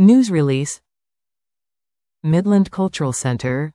News release. Midland Cultural Centre.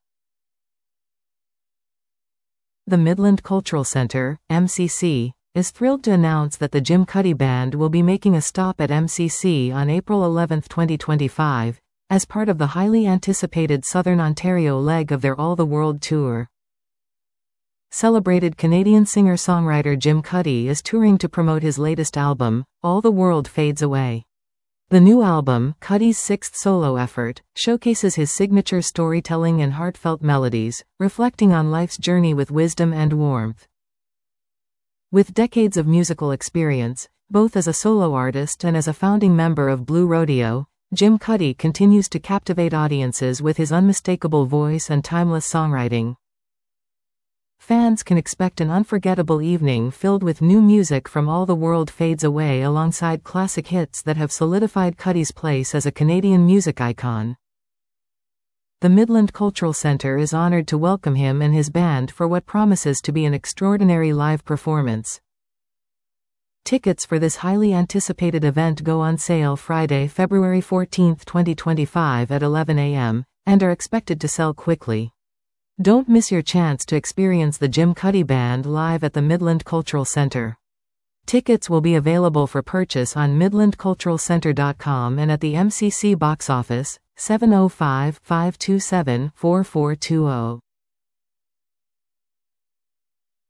The Midland Cultural Centre, MCC, is thrilled to announce that the Jim Cuddy Band will be making a stop at MCC on April 11, 2025, as part of the highly anticipated Southern Ontario leg of their All the World tour. Celebrated Canadian singer-songwriter Jim Cuddy is touring to promote his latest album, All the World Fades Away. The new album, Cuddy's sixth solo effort, showcases his signature storytelling and heartfelt melodies, reflecting on life's journey with wisdom and warmth. With decades of musical experience, both as a solo artist and as a founding member of Blue Rodeo, Jim Cuddy continues to captivate audiences with his unmistakable voice and timeless songwriting. Fans can expect an unforgettable evening filled with new music from All the World Fades Away alongside classic hits that have solidified Cuddy's place as a Canadian music icon. The Midland Cultural Centre is honoured to welcome him and his band for what promises to be an extraordinary live performance. Tickets for this highly anticipated event go on sale Friday, February 14, 2025 at 11 a.m., and are expected to sell quickly. Don't miss your chance to experience the Jim Cuddy Band live at the Midland Cultural Centre. Tickets will be available for purchase on midlandculturalcentre.com and at the MCC box office, 705-527-4420.